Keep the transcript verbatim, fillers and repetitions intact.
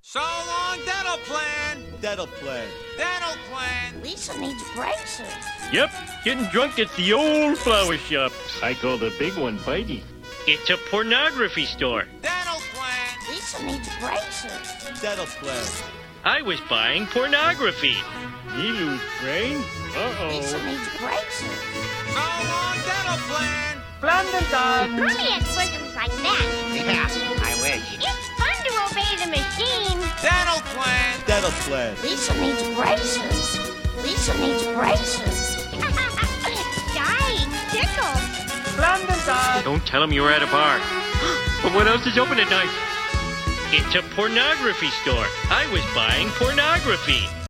So long, dental plan. Dental plan. Dental plan. Lisa needs braces. Yep, getting drunk at the old flower shop. I call the big one Bitey. It's a pornography store. Dental plan. Lisa needs braces. Dental plan. I was buying pornography. Me lose brain? Lisa Uh-oh. needs braces. So long, dental plan. Plan dental. Mommy had bosoms like that. Yeah, I wish. It's fun to obey the machine. Dental plan. Dental plan. Lisa needs braces. Lisa needs braces. Dying tickle. Plan dental. Don't tell him you were at a bar. But what else is open at night? It's a pornography store. I was buying pornography.